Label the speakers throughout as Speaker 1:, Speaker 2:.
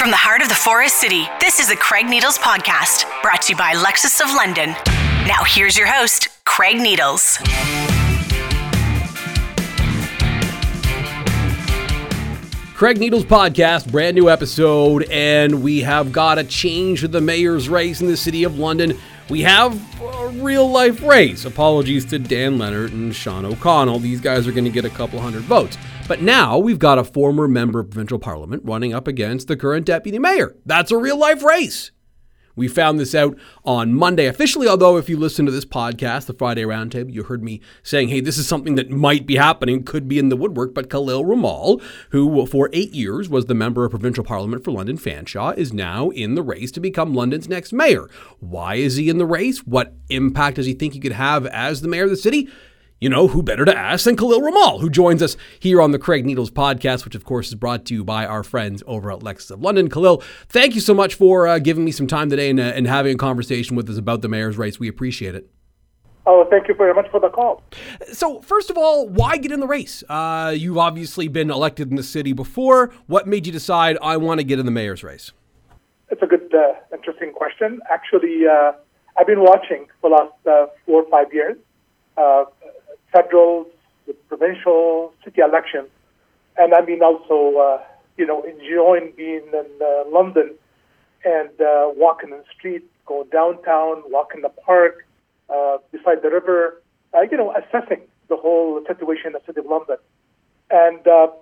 Speaker 1: From the heart of the Forest City, this is the Craig Needles Podcast, brought to you by Lexus of London. Now here's your host, Craig Needles.
Speaker 2: Craig Needles Podcast, brand new episode, and we have got a change to the mayor's race in the city of London. We have a real-life race. Apologies to Dan Leonard and Sean O'Connell. These guys are going to get a couple hundred votes. But now we've got a former member of provincial parliament running up against the current deputy mayor. That's a real-life race. We found this out on Monday officially, although if you listen to this podcast, the Friday Roundtable, you heard me saying, hey, this is something that might be happening, could be in the woodwork. But Khalil Ramal, who for 8 years was the member of provincial parliament for London Fanshawe, is now in the race to become London's next mayor. Why is he in the race? What impact does he think he could have as the mayor of the city? You know, who better to ask than Khalil Ramal, who joins us here on the Craig Needles Podcast, which, of course, is brought to you by our friends over at Lexus of London. Khalil, thank you so much for giving me some time today and having a conversation with us about the mayor's race. We appreciate it.
Speaker 3: Oh, thank you very much for the call.
Speaker 2: So, first of all, why get in the race? You've obviously been elected in the city before. What made you decide, I want to get in the mayor's race?
Speaker 3: It's a good, interesting question. Actually, I've been watching for the last 4 or 5 years. Federal, the provincial, city elections, and I've been also, enjoying being in London and walking in the street, going downtown, walking the park, beside the river, assessing the whole situation in the city of London. And,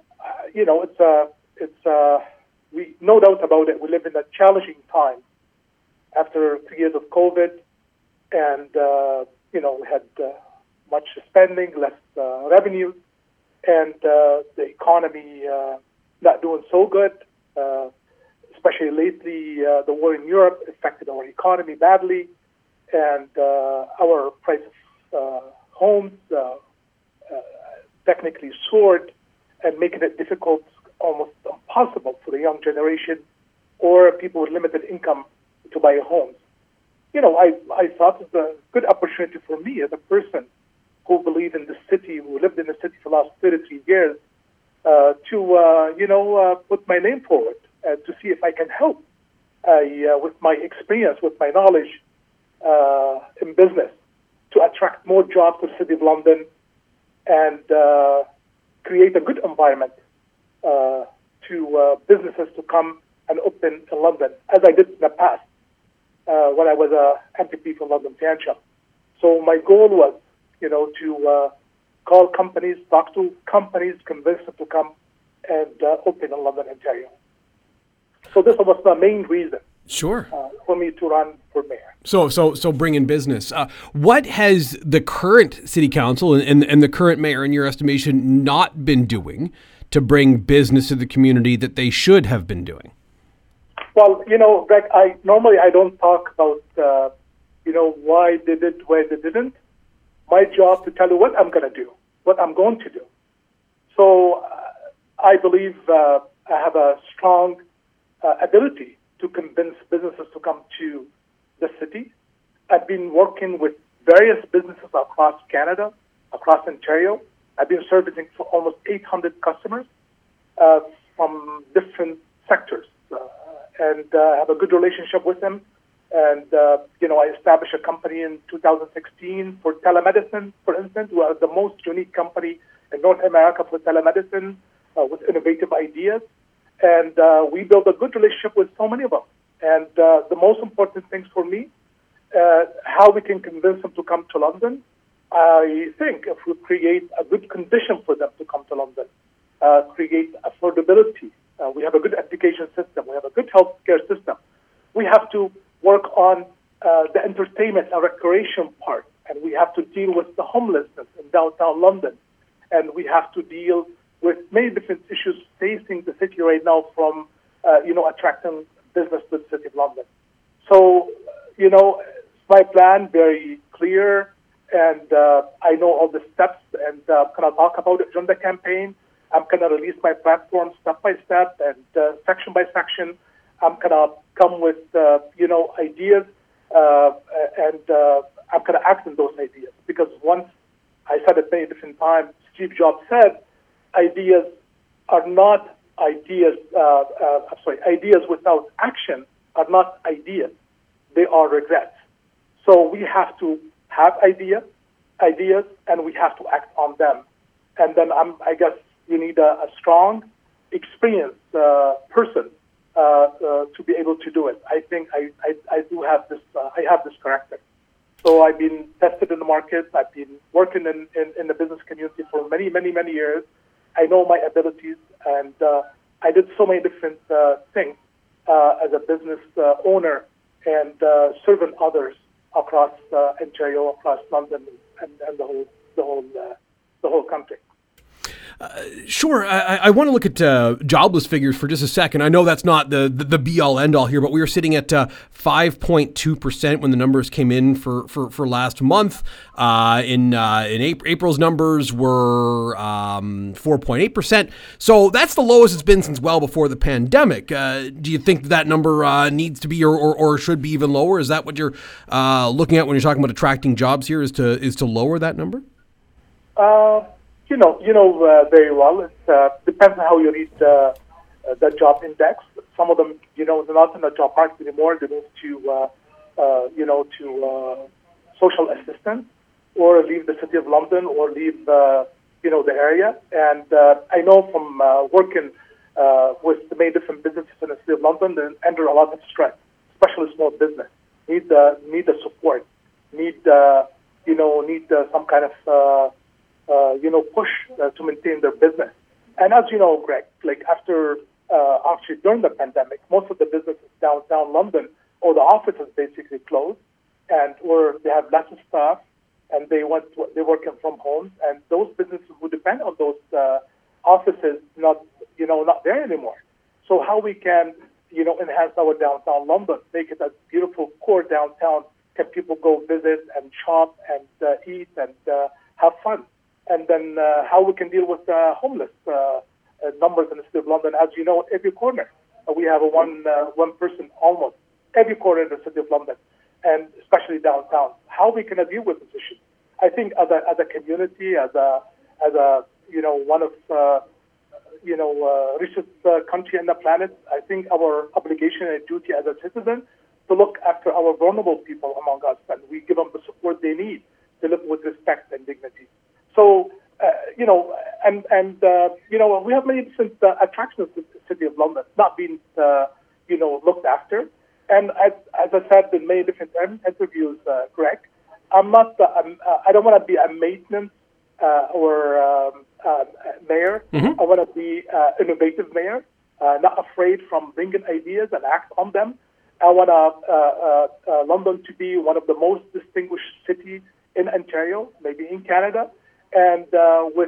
Speaker 3: we no doubt about it, we live in a challenging time after 3 years of COVID, and, we had much spending, less revenue, and the economy not doing so good, especially lately. The war in Europe affected our economy badly, and our price of homes technically soared, and making it difficult, almost impossible for the young generation or people with limited income to buy homes. I thought it was a good opportunity for me as a person who believe in the city, who lived in the city for the last 33 years, to put my name forward to see if I can help with my experience, with my knowledge in business, to attract more jobs to the city of London and create a good environment to businesses to come and open in London, as I did in the past when I was a MPP for London Fanshawe. So my goal was to call companies, talk to companies, convince them to come and open in London, Ontario. So this was the main reason.
Speaker 2: Sure.
Speaker 3: For me to run for mayor.
Speaker 2: So bring in business. What has the current city council and the current mayor, in your estimation, not been doing to bring business to the community that they should have been doing?
Speaker 3: Well, Greg, I don't talk about why they did, why they didn't. My job to tell you what I'm going to do, what I'm going to do. So I believe I have a strong ability to convince businesses to come to the city. I've been working with various businesses across Canada, across Ontario. I've been servicing for almost 800 customers from different sectors, and have a good relationship with them. And, I established a company in 2016 for telemedicine, for instance. We are the most unique company in North America for telemedicine with innovative ideas. And we built a good relationship with so many of them. And the most important things for me, how we can convince them to come to London. I think if we create a good condition for them to come to London, create affordability, we have a good education system, we have a good healthcare system. We have to work on the entertainment and recreation part, and we have to deal with the homelessness in downtown London, and we have to deal with many different issues facing the city right now, from attracting business to the city of London. So, my plan very clear, and I know all the steps, and I'm going to talk about it during the campaign. I'm going to release my platform step by step and section by section. I'm going to come with, ideas, and I'm going to act on those ideas. Because once, I said it many different times, Steve Jobs said, ideas are not ideas without action are not ideas; they are regrets. So we have to have ideas, and we have to act on them. And then I guess you need a strong, experienced person to be able to do it. I think I do have this. I have this character. So I've been tested in the market. I've been working in the business community for many, many, many years. I know my abilities, and I did so many different things as a business owner and serving others across Ontario, across London, and the whole country.
Speaker 2: Sure. I want to look at jobless figures for just a second. I know that's not the be-all, end-all here, but we were sitting at 5.2% when the numbers came in for last month. In April's numbers were 4.8%. So that's the lowest it's been since well before the pandemic. Do you think that number needs to be or should be even lower? Is that what you're looking at when you're talking about attracting jobs here? Is to lower that number?
Speaker 3: You know very well. It depends on how you read the job index. Some of them, they're not in the job market anymore. They move to, social assistance, or leave the city of London, or leave, the area. And I know from working with the many different businesses in the city of London, they're under a lot of stress, especially small business. Need the support. Need some kind of push to maintain their business. And as you know, Greg, like actually during the pandemic, most of the businesses downtown London, or the offices basically closed, or they have less staff, and they're working from home, and those businesses who depend on those offices not there anymore. So how we can enhance our downtown London, make it a beautiful core downtown, can people go visit and shop and eat and have fun. And then how we can deal with homeless numbers in the city of London. As you know, every corner we have one person almost every corner in the city of London, and especially downtown. How we can deal with this issue? I think as a community, as a one of richest country on the planet, I think our obligation and duty as a citizen to look after our vulnerable people among us, and we give them the support they need to live with respect and dignity. So, we have many different attractions to the city of London, not being, looked after. And as I said in many different interviews, Greg, I don't want to be a maintenance or mayor. Mm-hmm. I want to be innovative mayor, not afraid from bringing ideas and act on them. I want London to be one of the most distinguished cities in Ontario, maybe in Canada. And with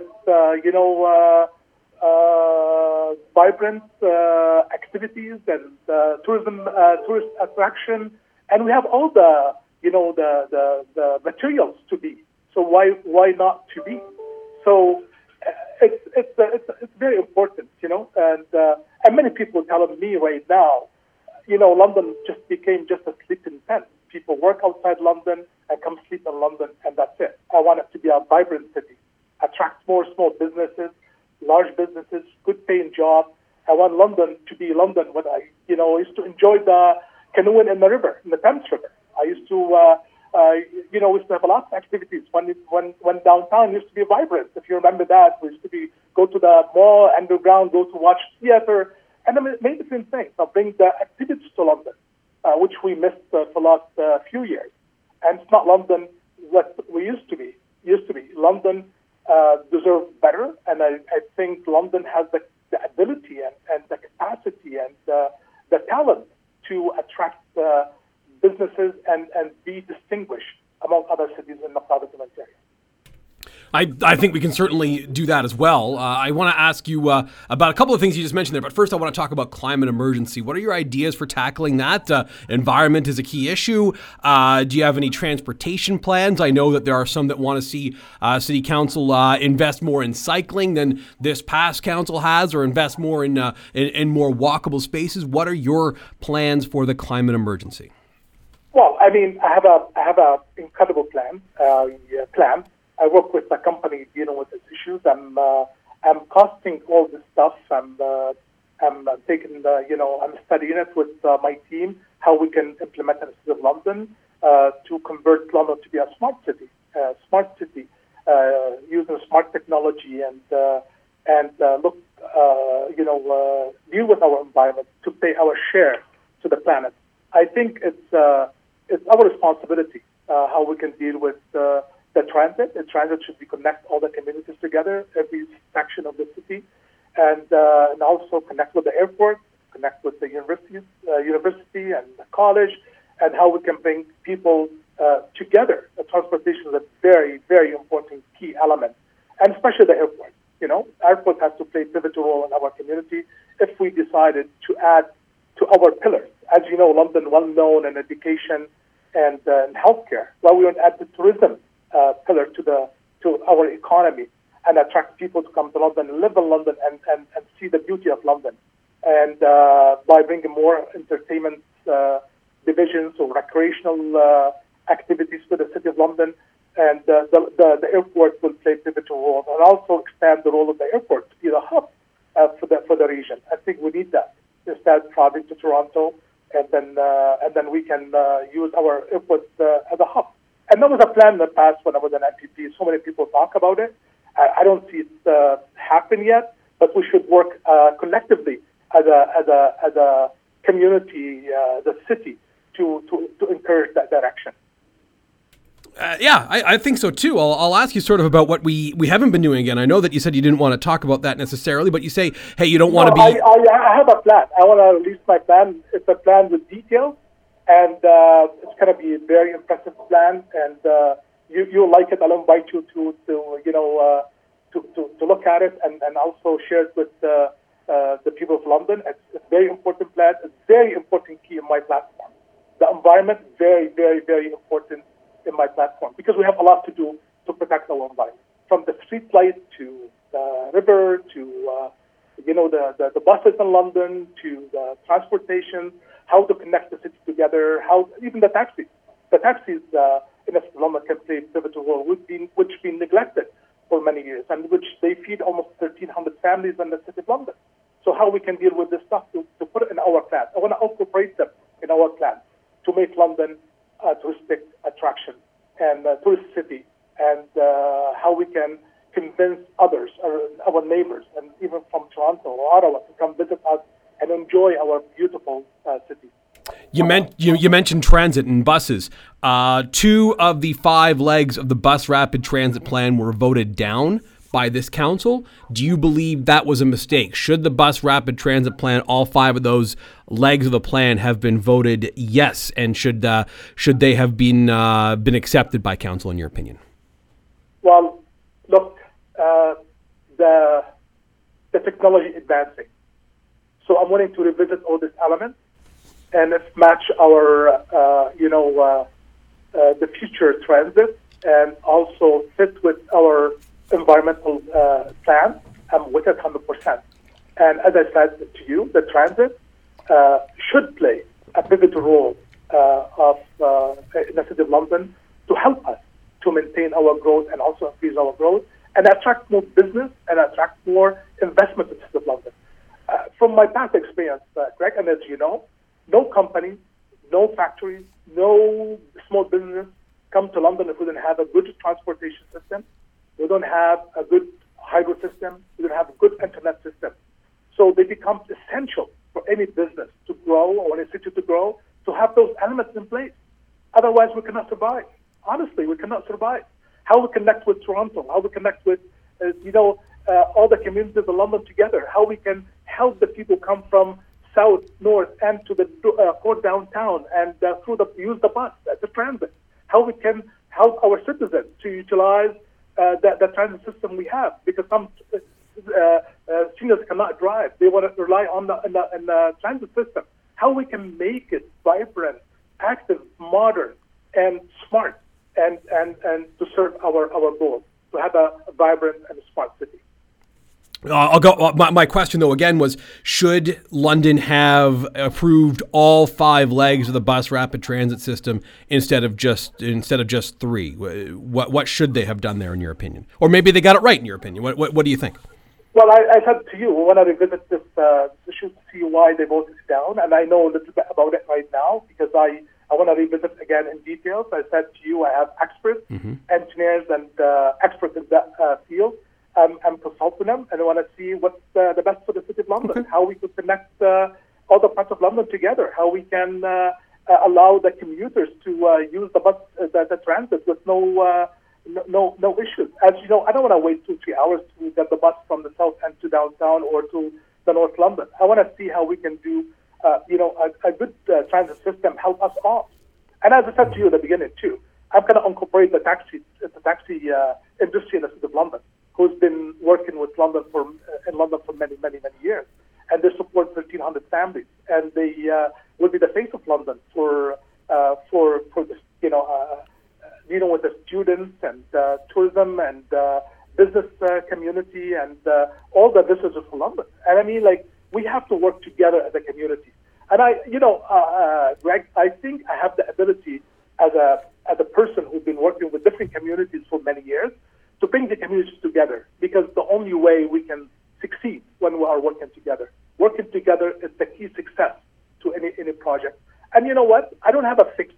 Speaker 3: vibrant activities and tourist attraction, and we have all the materials to be. So why not to be? So it's very important, and many people are telling me right now, London just became just a sleeping tent. People work outside London and come sleep in London, and that's it. I want it to be a vibrant city, attract more small businesses, large businesses, good paying jobs. I want London to be London when I used to enjoy the canoeing in the river, in the Thames River. I used to, we used to have a lot of activities when downtown used to be vibrant. If you remember that, we used to go to the mall, underground, go to watch theater, and then many different things. Now bring the activities to London, which we missed for the last few years. And it's not London what we used to be. London deserves better, and I think London has the ability and the capacity and the talent to attract businesses and be distinguished among other cities in the province of Ontario.
Speaker 2: I think we can certainly do that as well. I want to ask you about a couple of things you just mentioned there, but first I want to talk about climate emergency. What are your ideas for tackling that? Environment is a key issue. Do you have any transportation plans? I know that there are some that want to see City Council invest more in cycling than this past council has, or invest more in more walkable spaces. What are your plans for the climate emergency?
Speaker 3: Well, I mean, I have a incredible plan. I work with a company dealing with these issues. I'm costing all this stuff. I'm I'm I'm studying it with my team, how we can implement in the city of London to convert London to be a smart city, using smart technology and deal with our environment to pay our share to the planet. I think it's our responsibility how we can deal with the transit. The transit should be connect all the communities together, every section of the city, and also connect with the airport, connect with the university and the college, and how we can bring people together. Transportation is a very, very important key element, and especially the airport. Airport has to play a pivotal role in our community if we decided to add to our pillars. As you know, London well known in education and healthcare. Well, we want to add the tourism pillar to our economy and attract people to come to London and live in London and see the beauty of London. And by bringing more entertainment divisions or recreational activities to the city of London, and the airport will play a pivotal role, and also expand the role of the airport to be the hub for the region. I think we need that instead of traveling to Toronto, and then we can use our airport as a hub. And that was a plan in the past when I was an MPP. So many people talk about it. I don't see it happen yet, but we should work collectively as a community, the city, to encourage that direction.
Speaker 2: I think so too. I'll ask you sort of about what we haven't been doing again. I know that you said you didn't want to talk about that necessarily, but you say, hey, you don't want to be...
Speaker 3: I have a plan. I want to release my plan. It's a plan with details, and it's going to be a very impressive plan, and you'll like it. I'll invite you to look at it and also share it with the people of London. It's a very important plan. It's very important key in my platform. The environment, very, very, very important in my platform, because we have a lot to do to protect our environment, from the street light to the river to the buses in London to the transportation, how to connect the city together, how even the taxis in London can play a pivotal role, which been neglected for many years, and which they feed almost 1,300 families in the city of London. So how we can deal with this stuff to put it in our plan. I want to incorporate them in our plan to make London a touristic attraction and a tourist city, and how we can convince others, our neighbors, and even from Toronto or Ottawa to come visit us and enjoy our beautiful city.
Speaker 2: You mentioned transit and buses. 2 of the 5 legs of the bus rapid transit plan were voted down by this council. Do you believe that was a mistake? Should the bus rapid transit plan, all 5 of those legs of the plan, have been voted yes, and should they have been accepted by council, in your opinion?
Speaker 3: Well, look, the technology is advancing, so I'm wanting to revisit all these elements and match our the future transit, and also fit with our environmental plan. I'm with it 100%. And as I said to you, the transit should play a pivotal role in the city of London to help us to maintain our growth and also increase our growth and attract more business and attract more investment in the city of London. From my past experience, Greg, and as you know, no company, no factories, no small business come to London if we don't have a good transportation system. We don't have a good hydro system. We don't have a good internet system. So they become essential for any business to grow or any city to grow, to have those elements in place. Otherwise, we cannot survive. Honestly, we cannot survive. How we connect with Toronto, how we connect with, all the communities in London together, how we can help the people come from south, north, and to the core downtown and use the bus, the transit. How we can help our citizens to utilize the transit system we have, because some seniors cannot drive. They want to rely on the transit system. How we can make it vibrant, active, modern, and smart, and to serve our goal, to have a vibrant and smart city.
Speaker 2: I'll go. My question, though, again, was: should London have approved all 5 legs of the bus rapid transit system instead of just 3? What should they have done there, in your opinion? Or maybe they got it right, in your opinion. What do you think?
Speaker 3: Well, I said to you, we want to revisit this issue to see why they voted it down, and I know a little bit about it right now because I want to revisit again in detail. So I said to you, I have experts, engineers, and experts in that field. I'm consulting them, and I want to see what's the best for the City of London, how we could connect all the parts of London together, how we can allow the commuters to use the bus, the transit with no issues. As you know, I don't want to wait 2-3 hours to get the bus from the south end to downtown or to the North London. I want to see how we can do, a good transit system help us all. And as I said to you at the beginning too, I'm going to incorporate the taxi industry in the City of London, who's been working with London in London for many, many, many years, and they support 1,300 families, and they will be the face of London for this, dealing with the students and tourism and business community and all the visitors for London. And I mean, we have to work together as a community. And Greg, I think I have the ability as a person who's been working with different communities for many years to bring the communities together, because the only way we can succeed when we are working together. Working together is the key success to any project. And you know what? I don't have a fixed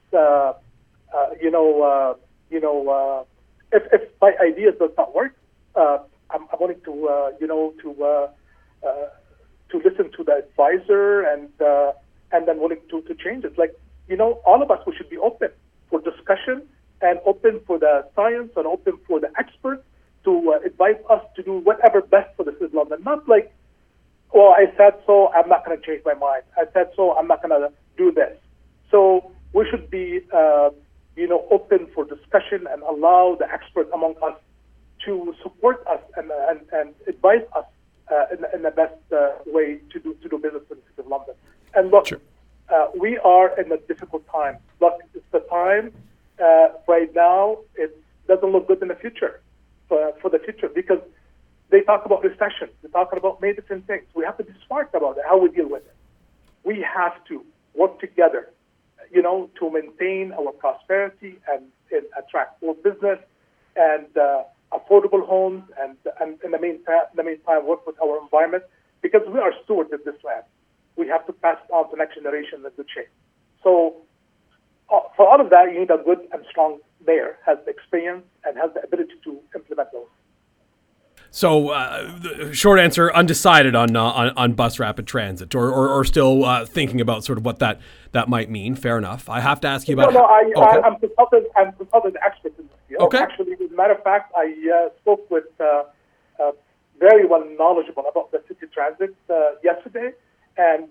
Speaker 3: if my ideas does not work, I'm willing to listen to the advisor and then willing to change it. All of us, we should be open for discussion and open for the science and open for the experts to advise us to do whatever best for the City of London. Not like, well, I said so, I'm not going to change my mind. I said so, I'm not going to do this. So we should be open for discussion and allow the experts among us to support us and advise us in the best way to do business in the City of London. And look, sure. We are in a difficult time. Look, it's the time right now. It doesn't look good in the future for the future, because they talk about recession. They're talking about many different things. We have to be smart about it, how we deal with it. We have to work together, to maintain our prosperity and attract more business and affordable homes, and in the meantime work with our environment, because we are stewards of this land. We have to pass it on to the next generation in good shape. So for all of that, you need a good and strong mayor, has the experience and has the ability to implement those.
Speaker 2: So, the short answer: undecided on bus rapid transit, or still thinking about sort of what that might mean. Fair enough. I have to ask you about.
Speaker 3: I'm consulted experts in this field.
Speaker 2: Okay.
Speaker 3: Actually, as a matter of fact, I spoke with very well knowledgeable about the city transit yesterday, and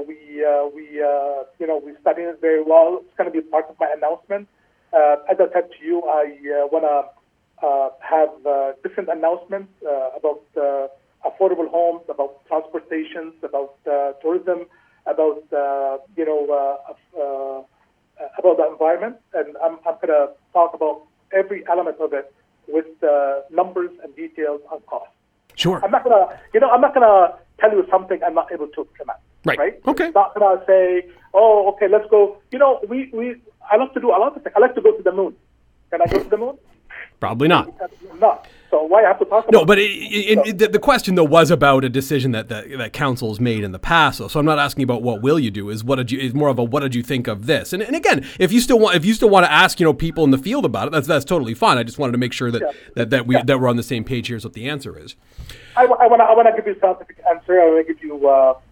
Speaker 3: we studied it very well. It's going to be part of my announcement. As I said to you, I want to have different announcements about affordable homes, about transportations, about tourism, about the environment, and I'm going to talk about every element of it with numbers and details on cost.
Speaker 2: Sure.
Speaker 3: I'm not gonna tell you something I'm not able to implement. Right?
Speaker 2: Okay.
Speaker 3: I'm not gonna say, oh, okay, let's go. I love to do a lot of things. I like to go to the moon. Can I go to the moon?
Speaker 2: Probably not.
Speaker 3: Not. So why I have to talk about
Speaker 2: No, but the question, though, was about a decision that council's made in the past. So I'm not asking about what will you do. Is more of a what did you think of this? And again, if you still want to ask people in the field about it, that's totally fine. I just wanted to make sure that we're on the same page. Here's what the answer is.
Speaker 3: I want to give you a scientific answer. I want to give you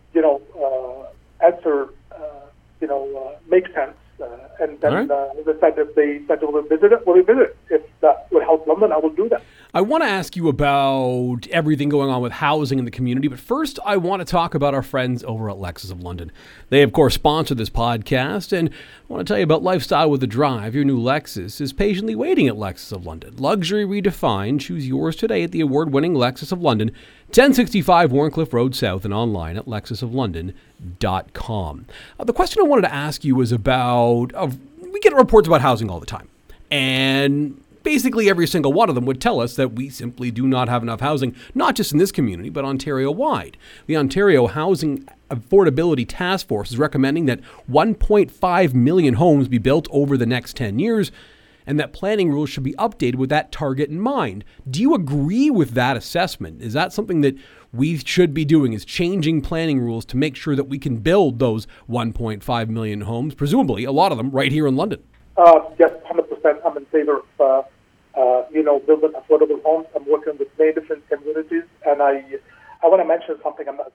Speaker 3: answer makes sense. And then, as I said, if they said we'll visit it, we'll visit it. If that will help London, I will do that.
Speaker 2: I want to ask you about everything going on with housing in the community, but first I want to talk about our friends over at Lexus of London. They, of course, sponsor this podcast, and I want to tell you about Lifestyle with a Drive. Your new Lexus is patiently waiting at Lexus of London. Luxury redefined. Choose yours today at the award-winning Lexus of London, 1065 Warncliffe Road South, and online at lexusoflondon.com. The question I wanted to ask you was about, we get reports about housing all the time, and basically every single one of them would tell us that we simply do not have enough housing, not just in this community, but Ontario-wide. The Ontario Housing Affordability Task Force is recommending that 1.5 million homes be built over the next 10 years. and that planning rules should be updated with that target in mind. Do you agree with that assessment? Is that something that we should be doing, is changing planning rules to make sure that we can build those 1.5 million homes, presumably a lot of them right here in London?
Speaker 3: Yes, 100%. I'm in favor of, building affordable homes. I'm working with many different communities, and I want to mention something about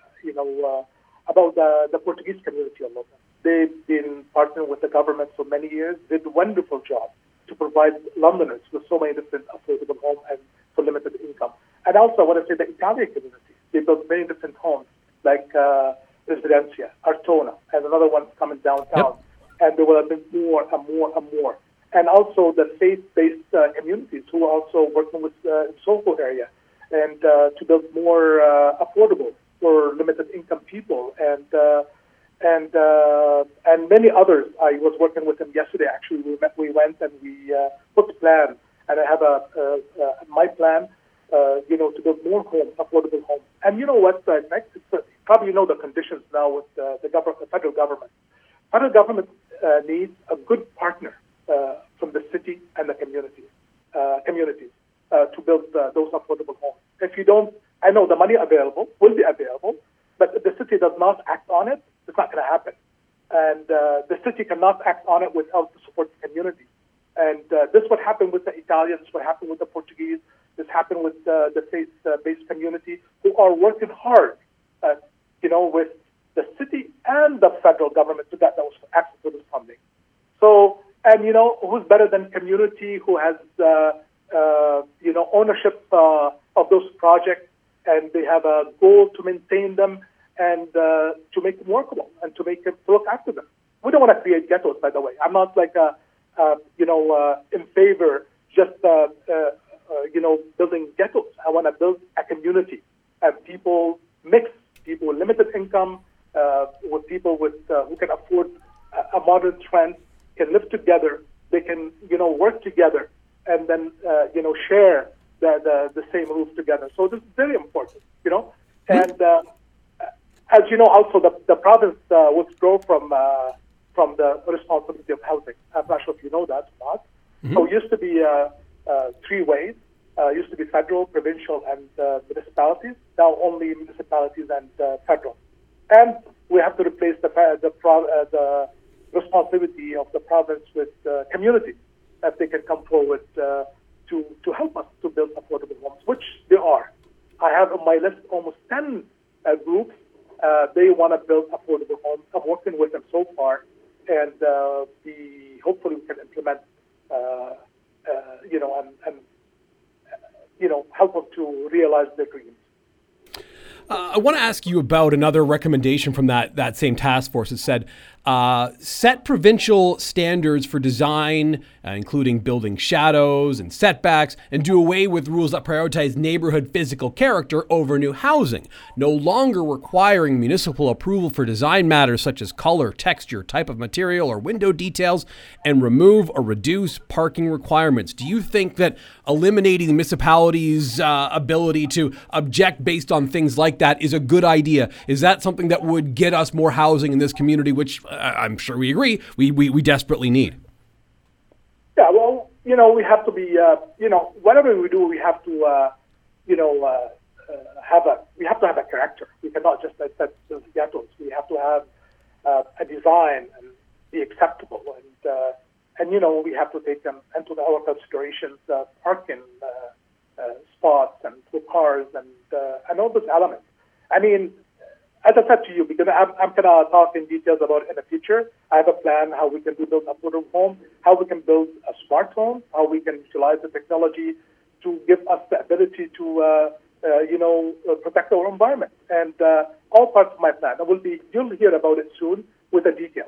Speaker 3: the Portuguese community in London. They've been partnering with the government for many years. They did a wonderful job to provide Londoners with so many different affordable homes and for limited income. And also, I want to say the Italian community. They built many different homes, like Residencia, Artona, and another one coming downtown.
Speaker 2: Yep.
Speaker 3: And there will have been more and more and more. And also the faith-based communities who are also working with Soho area and to build more affordable for limited income people and many others. I was working with them yesterday. Actually, we went and we put a plan, and I have my plan. To build more homes, affordable homes. And you know what? Next, probably the conditions now with the federal government. Federal government needs a good partner from the city and the communities to build those affordable homes. If you don't, I know the money will be available, but if the city does not act on it, it's not going to happen. And the city cannot act on it without the support of the community. And this is what happened with the Italians, this is what happened with the Portuguese, this happened with the faith-based community who are working hard, with the city and the federal government to get those access to this funding. So, and who's better than community who has ownership of those projects, and they have a goal to maintain them and to make them workable and to look after them. We don't want to create ghettos, by the way. I'm not in favor just building ghettos. I want to build a community and people mix people with limited income with people with who can afford a modern trend, can live together. They can work together and then share the same roof together. So this is very important. And as you know, also the province withdrew from the responsibility of housing. I'm not sure if you know that or not. Mm-hmm. So it used to be 3 ways. Used to be federal, provincial, and municipalities. Now only municipalities and federal. And we have to replace the responsibility of the province with communities, if they can come forward to help us to build affordable homes, which they are. I have on my list almost 10 groups. They want to build affordable homes. I'm working with them so far, and hopefully we can implement, help them to realize their dreams.
Speaker 2: I want to ask you about another recommendation from that same task force. It said, set provincial standards for design, including building shadows and setbacks, and do away with rules that prioritize neighborhood physical character over new housing. No longer requiring municipal approval for design matters such as color, texture, type of material, or window details, and remove or reduce parking requirements. Do you think that eliminating the municipality's ability to object based on things like that is a good idea? Is that something that would get us more housing in this community, which I'm sure we agree we desperately need?
Speaker 3: Yeah, well, we have to be, whatever we do, we have to, have a character. We cannot just set ghettos. We have to have a design and be acceptable, and we have to take them into our considerations, parking spots and for cars and all those elements. I mean, as I said to you, because I'm going to talk in details about it in the future. I have a plan how we can build affordable homes, how we can build a smart home, how we can utilize the technology to give us the ability to, protect our environment. And all parts of my plan. You'll hear about it soon with the details.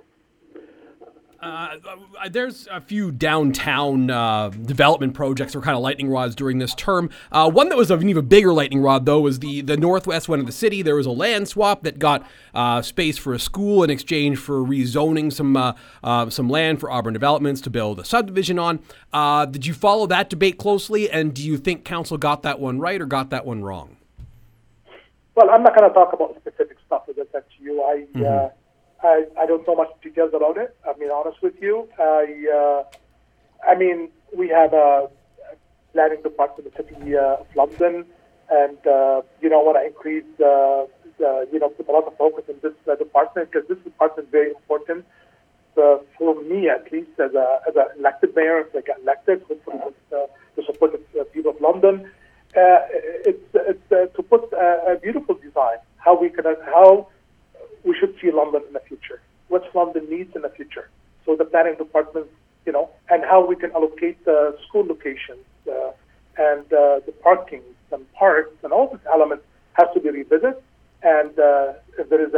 Speaker 2: There's a few downtown development projects that were kind of lightning rods during this term. One that was an even bigger lightning rod, though, was the northwest one of the city. There was a land swap that got space for a school in exchange for rezoning some land for Auburn Developments to build a subdivision on. Did you follow that debate closely, and do you think council got that one right or got that one wrong?
Speaker 3: Well, I'm not going to talk about specific stuff, as I said to you. I don't know much details about it. I'll be honest with you. I mean, we have a planning department in the city of London, and I want to increase, put a lot of focus in this department, because this department is very important for me, at least, as an elected mayor. If I get elected, hopefully with the support of the people of London, it's to put a beautiful design, how we should see London in the future, what London needs in the future. So the planning department, and how we can allocate the school locations and the parking and parks and all these elements has to be revisited. And if there is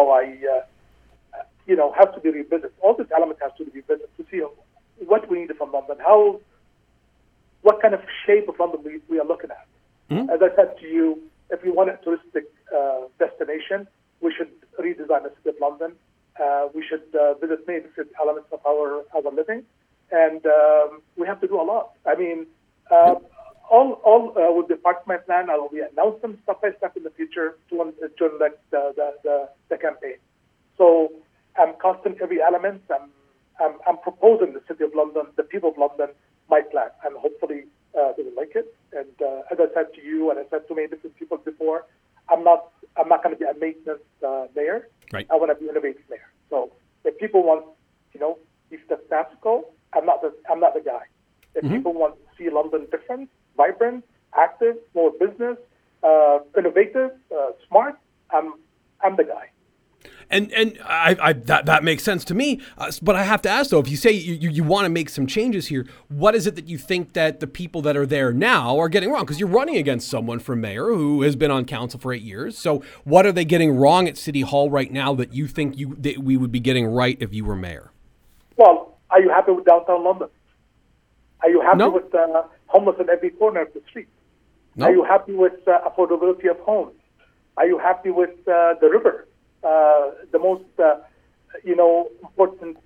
Speaker 3: has to be revisited. All these elements has to be revisited to see what we need from London, what kind of shape of London we are looking at. Mm-hmm. As I said to you, if we want a touristic destination, we should redesign the city of London. We should visit many different elements of our living, and we have to do a lot. I mean, all with the Park My Plan, I will be announcing step by step in the future during the campaign. So I'm costing every element. I'm proposing the city of London, the people of London, my plan, and hopefully they will like it. And as I said to you, and I said to many different people before, I'm not going to be a maintenance mayor.
Speaker 2: Right.
Speaker 3: I want to be an innovative mayor. So if people want, if the status quo, I'm not the guy. If people want to see London different, vibrant, active, more business, innovative, smart, I'm the guy.
Speaker 2: And that makes sense to me. But I have to ask, though, if you say you want to make some changes here, what is it that you think that the people that are there now are getting wrong? Because you're running against someone for mayor who has been on council for 8 years. So what are they getting wrong at City Hall right now that you think that we would be getting right if you were mayor?
Speaker 3: Well, are you happy with downtown London? Are you happy with homeless in every corner of the street?
Speaker 2: No.
Speaker 3: Are you happy with affordability of homes? Are you happy with the river? The most, important,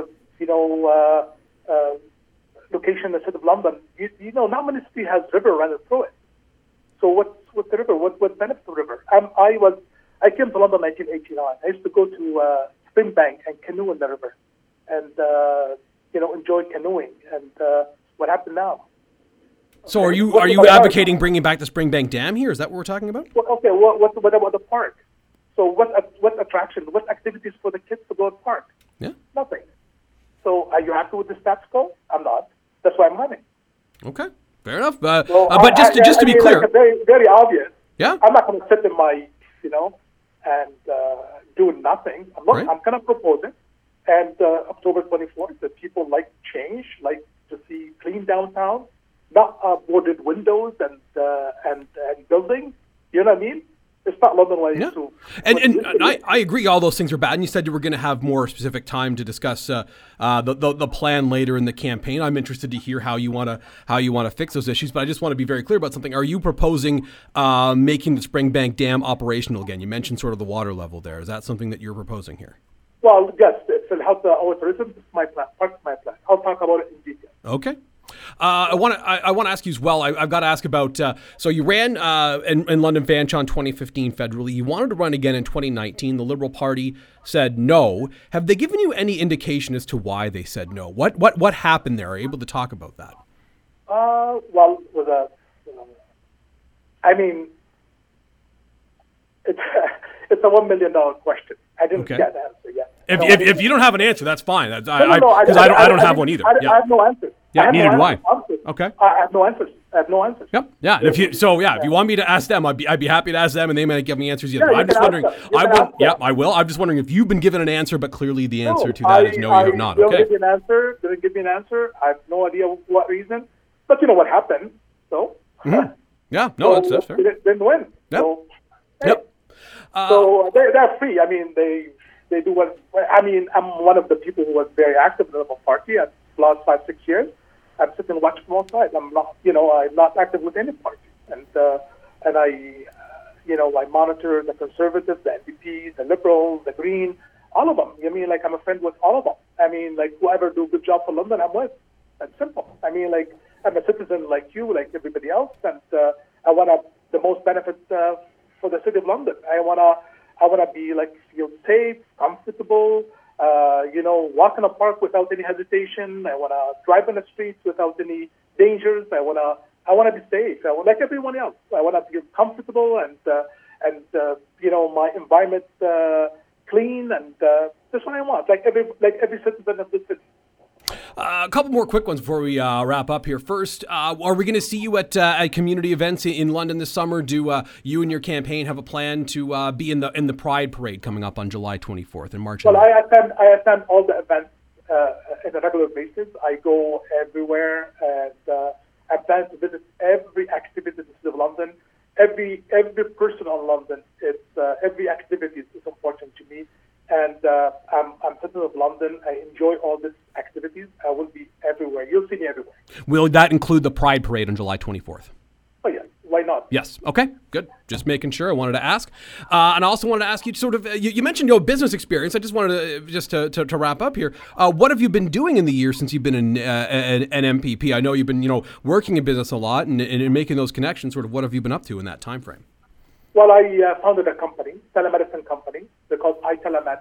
Speaker 3: location in the city of London. Not many cities has river running through it. So what's the river? What benefits the river? I came to London in 1989. I used to go to Springbank and canoe in the river, and enjoy canoeing. And what happened now?
Speaker 2: So are you advocating bringing back the Springbank Dam here? Is that what we're talking about?
Speaker 3: Well, okay. What about the park? So what attraction, what activities for the kids to go to the park?
Speaker 2: Yeah.
Speaker 3: Nothing. So are you happy with the status quo? I'm not. That's why I'm running.
Speaker 2: Okay. Fair enough. But just to be clear.
Speaker 3: Like very, very obvious.
Speaker 2: Yeah.
Speaker 3: I'm not going to sit in my, and do nothing. I'm going to propose it. And October 24th, the people like change, like to see clean downtown, not boarded windows and buildings. You know what I mean? It's not London way to.
Speaker 2: And I agree all those things are bad. And you said you were going to have more specific time to discuss the plan later in the campaign. I'm interested to hear how you want to fix those issues. But I just want to be very clear about something. Are you proposing making the Springbank Dam operational again? You mentioned sort of the water level there. Is that something that you're proposing here?
Speaker 3: Well, yes. It will help our tourism. It's my plan. Part of my plan. I'll talk about it in detail.
Speaker 2: Okay. I want to ask you as well. I've got to ask about. So you ran in London Fanshawe 2015 federally. You wanted to run again in 2019. The Liberal Party said no. Have they given you any indication as to why they said no? What happened there? Are you able to talk about that?
Speaker 3: Well, with it's a $1 million question. I didn't get the answer yet.
Speaker 2: If you don't have an answer, that's fine. Because I don't have one either.
Speaker 3: I have no answer.
Speaker 2: Yeah, neither do I. Okay.
Speaker 3: I have no answers.
Speaker 2: Yep. Yeah. And if you want me to ask them, I'd be happy to ask them, and they might give me answers either. I'm just wondering. I will. I'm just wondering if you've been given an answer, but clearly the answer to that is no, you have not. Okay.
Speaker 3: Didn't give me an answer. I have no idea what reason. But you know what happened. So.
Speaker 2: Mm-hmm. Yeah. No, that's fair.
Speaker 3: Didn't win.
Speaker 2: Yep.
Speaker 3: So,
Speaker 2: yep.
Speaker 3: So they're free. I mean, they do what. I mean, I'm one of the people who was very active in the Liberal Party at the last 5-6 years. I'm sitting and watching from all sides. I'm not, I'm not active with any party, and I monitor the Conservatives, the NDP, the Liberals, the Green, all of them. I mean, like I'm a friend with all of them. I mean, like whoever do a good job for London, I'm with. That's simple. I mean, like I'm a citizen like you, like everybody else, and I want the most benefit for the city of London. I wanna be like feel safe, comfortable, walk in a park without any hesitation. I want to drive in the streets without any dangers. I want to be safe. Like everyone else. I want to be comfortable and my environment clean, and that's what I want. Like every citizen of this city.
Speaker 2: A couple more quick ones before we wrap up here. First, are we going to see you at community events in London this summer? Do you and your campaign have a plan to be in the Pride Parade coming up on July 24th in March?
Speaker 3: Well, I attend all the events on a regular basis. I go everywhere, and I plan to visit every activity in the city of London. Every person on London, every activity is important to me. And I'm citizen of London. I enjoy all these activities. I will be everywhere. You'll see me everywhere.
Speaker 2: Will that include the Pride Parade on July 24th?
Speaker 3: Oh, yes. Why not?
Speaker 2: Yes. Okay, good. Just making sure. I wanted to ask. And I also wanted to ask you sort of, you mentioned your business experience. I just wanted to wrap up here. What have you been doing in the year since you've been an MPP? I know you've been, working in business a lot and making those connections. Sort of what have you been up to in that time frame?
Speaker 3: Well, I founded a company, telemedicine company. They're called iTelemed.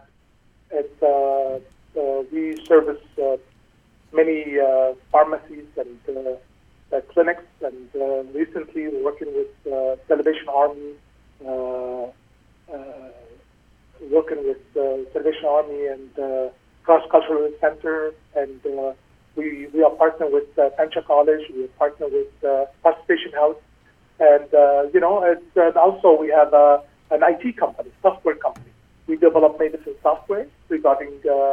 Speaker 3: We service many pharmacies and clinics, and recently we're working with Salvation Army, and Cross Cultural Center, and we are partnered with Sancha College. We are partnered with Participation House. And, also we have an IT company, software company. We develop many different software regarding,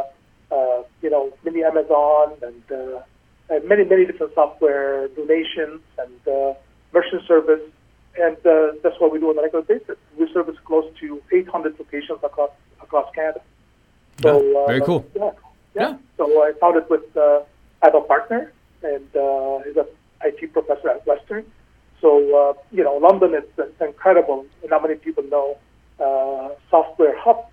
Speaker 3: mini Amazon and many different software donations and merchant service. And that's what we do on a regular basis. We service close to 800 locations across Canada. So,
Speaker 2: very cool.
Speaker 3: Yeah. So I founded with, I have a partner, and he's an IT professor at Western. So, London is incredible. Not many people know Software Hub,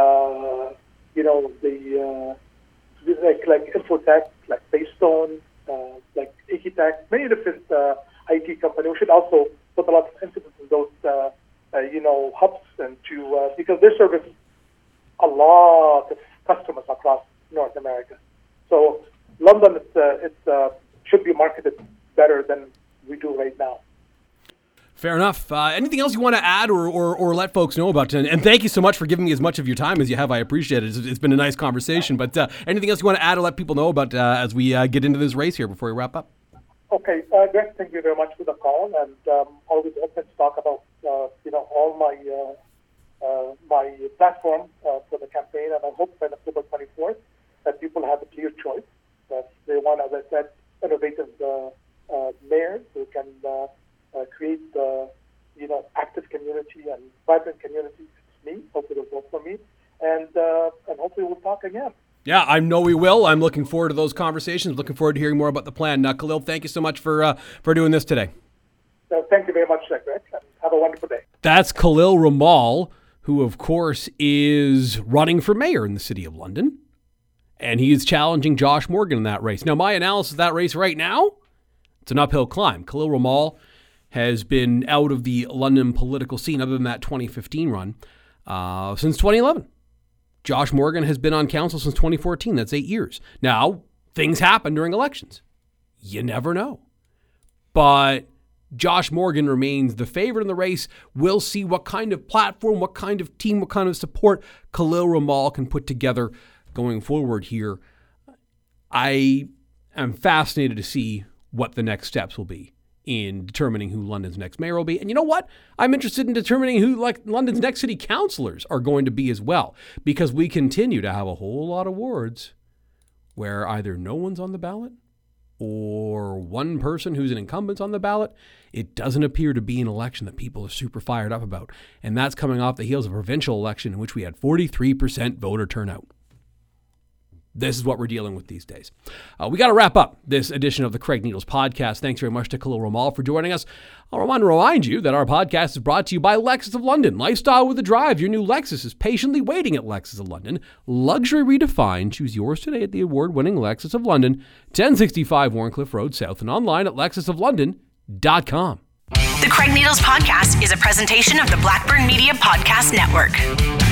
Speaker 3: like Infotech, like Paystone, like Ecotech, many different IT companies. We should also put a lot of emphasis in those, hubs, and because they service a lot of customers across North America. So London should be marketed better than we do right now.
Speaker 2: Fair enough. Anything else you want to add or let folks know about? And thank you so much for giving me as much of your time as you have. I appreciate it. It's been a nice conversation. But anything else you want to add or let people know about as we get into this race here before we wrap up?
Speaker 3: Okay, Greg, thank you very much for the call, and always open to talk about all my platform for the campaign. And I hope on October 24th that people have a clear choice, that they want, as I said, innovative mayors who can create active community and vibrant community. It's me. Hopefully they'll vote for me, and hopefully we'll talk again.
Speaker 2: Yeah, I know we will. I'm looking forward to those conversations. Looking forward to hearing more about the plan. Khalil, thank you so much for doing this today.
Speaker 3: Thank you very much, Greg, and have a wonderful day.
Speaker 2: That's Khalil Ramal, who, of course, is running for mayor in the city of London, and he is challenging Josh Morgan in that race. Now, my analysis of that race right now, it's an uphill climb. Khalil Ramal has been out of the London political scene, other than that 2015 run, since 2011. Josh Morgan has been on council since 2014. That's 8 years. Now, things happen during elections. You never know. But Josh Morgan remains the favorite in the race. We'll see what kind of platform, what kind of team, what kind of support Khalil Ramal can put together going forward here. I am fascinated to see what the next steps will be in determining who London's next mayor will be. And you know what? I'm interested in determining who London's next city councillors are going to be as well, because we continue to have a whole lot of wards where either no one's on the ballot or one person who's an incumbent's on the ballot. It doesn't appear to be an election that people are super fired up about. And that's coming off the heels of a provincial election in which we had 43% voter turnout. This is what we're dealing with these days. We got to wrap up this edition of the Craig Needles podcast. Thanks very much to Khalil Ramal for joining us. I'll remind you that our podcast is brought to you by Lexus of London. Lifestyle with a drive. Your new Lexus is patiently waiting at Lexus of London. Luxury redefined. Choose yours today at the award-winning Lexus of London, 1065 Warncliffe Road South, and online at lexusoflondon.com.
Speaker 1: The Craig Needles podcast is a presentation of the Blackburn Media Podcast Network.